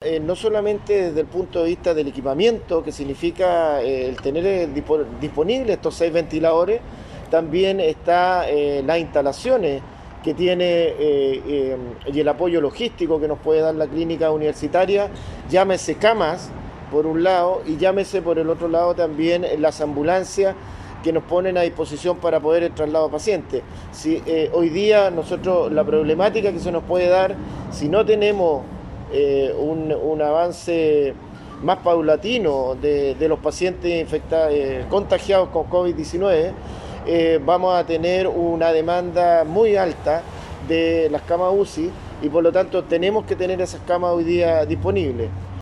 no solamente desde el punto de vista del equipamiento, que significa el tener disponibles estos 6 ventiladores, también está las instalaciones que tiene y el apoyo logístico que nos puede dar la clínica universitaria, llámese camas por un lado y llámese por el otro lado también las ambulancias que nos ponen a disposición para poder el traslado de pacientes. Si, hoy día nosotros la problemática que se nos puede dar, si no tenemos un avance más paulatino de los pacientes contagiados con COVID-19, vamos a tener una demanda muy alta de las camas UCI y por lo tanto tenemos que tener esas camas hoy día disponibles.